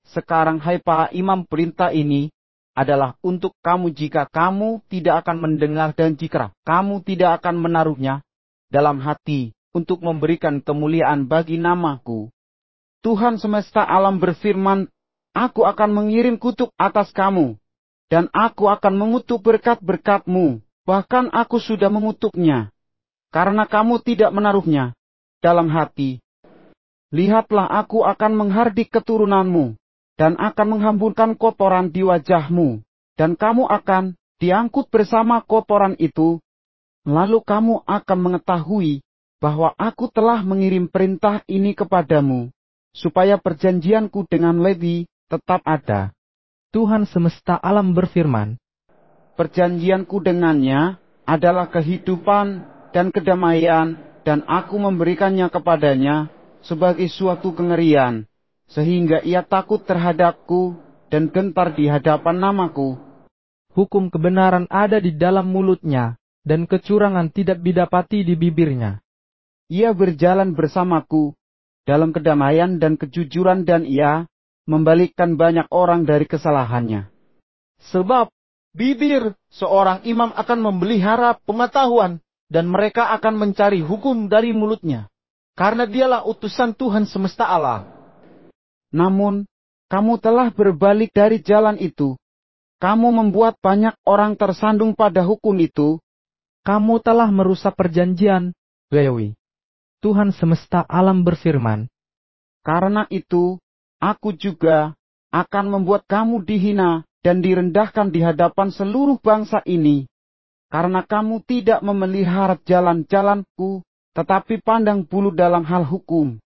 Sekarang hai para imam, perintah ini adalah untuk kamu jika kamu tidak akan mendengar dan jika kamu tidak akan menaruhnya dalam hati untuk memberikan kemuliaan bagi namaku. Tuhan semesta alam berfirman, aku akan mengirim kutuk atas kamu, dan aku akan mengutuk berkat-berkatmu, bahkan aku sudah mengutuknya, karena kamu tidak menaruhnya dalam hati. Lihatlah, aku akan menghardik keturunanmu, dan akan menghamburkan kotoran di wajahmu, dan kamu akan diangkut bersama kotoran itu. Lalu kamu akan mengetahui bahwa aku telah mengirim perintah ini kepadamu, supaya perjanjianku dengan Lewi tetap ada. Tuhan semesta alam berfirman, Perjanjianku dengannya adalah kehidupan dan kedamaian, dan aku memberikannya kepadanya sebagai suatu kengerian, sehingga ia takut terhadapku dan gentar di hadapan namaku. hukum kebenaran ada di dalam mulutnya, dan kecurangan tidak didapati di bibirnya. Ia berjalan bersamaku dalam kedamaian dan kejujuran, dan ia membalikkan banyak orang dari kesalahannya. Sebab bibir seorang imam akan memelihara pengetahuan, dan mereka akan mencari hukum dari mulutnya, karena dialah utusan Tuhan semesta alam. Namun, kamu telah berbalik dari jalan itu. Kamu membuat banyak orang tersandung pada hukum itu. Kamu telah merusak perjanjian, Lewi. Tuhan semesta alam berfirman, Karena itu, aku juga akan membuat kamu dihina dan direndahkan di hadapan seluruh bangsa ini. Karena kamu tidak memelihara jalan-jalanku, tetapi pandang bulu dalam hal hukum.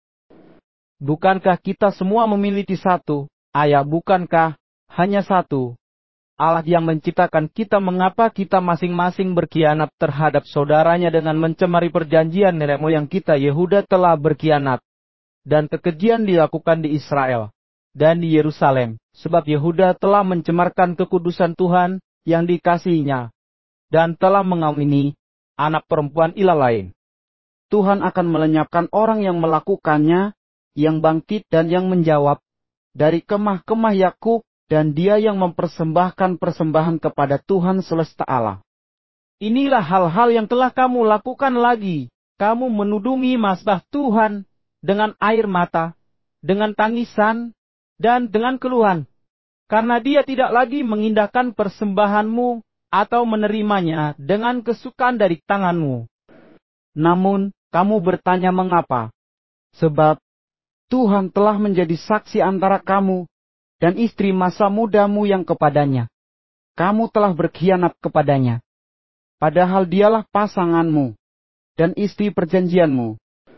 bukankah kita semua memiliki satu, ayah, bukankah hanya satu Allah yang menciptakan kita? Mengapa kita masing-masing berkhianat terhadap saudaranya dengan mencemari perjanjian nenek moyang kita? Yehuda telah berkhianat, dan kekejian dilakukan di Israel dan di Yerusalem, sebab Yehuda telah mencemarkan kekudusan Tuhan yang dikasihinya, dan telah mengawini anak perempuan ilah lain. Tuhan akan melenyapkan orang yang melakukannya, yang bangkit dan yang menjawab dari kemah-kemah Yakub, dan dia yang mempersembahkan persembahan kepada Tuhan semesta Allah. Inilah hal-hal yang telah kamu lakukan lagi. Kamu menudungi mazbah Tuhan dengan air mata, dengan tangisan, dan dengan keluhan, karena dia tidak lagi mengindahkan persembahanmu atau menerimanya dengan kesukaan dari tanganmu. Namun, kamu bertanya mengapa? Sebab Tuhan telah menjadi saksi antara kamu dan istri masa mudamu yang kepadanya kamu telah berkhianat kepadanya, padahal dialah pasanganmu dan istri perjanjianmu.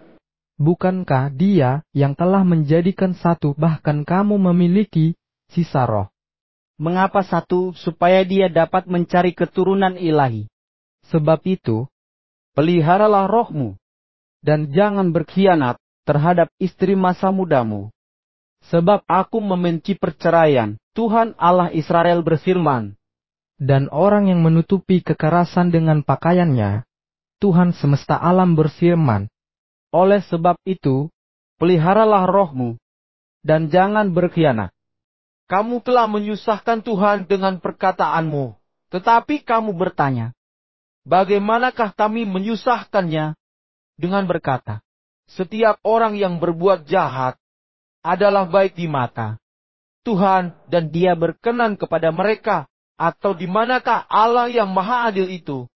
Bukankah dia yang telah menjadikan satu, bahkan kamu memiliki sisa roh? Mengapa satu? Supaya dia dapat mencari keturunan ilahi. Sebab itu, Peliharalah rohmu, dan jangan berkhianat terhadap istri masa mudamu. Sebab aku membenci perceraian. Tuhan Allah Israel berfirman. dan orang yang menutupi kekerasan dengan pakaiannya, Tuhan semesta alam berfirman, Oleh sebab itu, peliharalah rohmu, dan jangan berkhianat. Kamu telah menyusahkan Tuhan dengan perkataanmu, tetapi kamu bertanya, bagaimanakah kami menyusahkannya? Dengan berkata, setiap orang yang berbuat jahat adalah baik di mata Tuhan, dan dia berkenan kepada mereka. Atau di manakah Allah yang maha adil itu?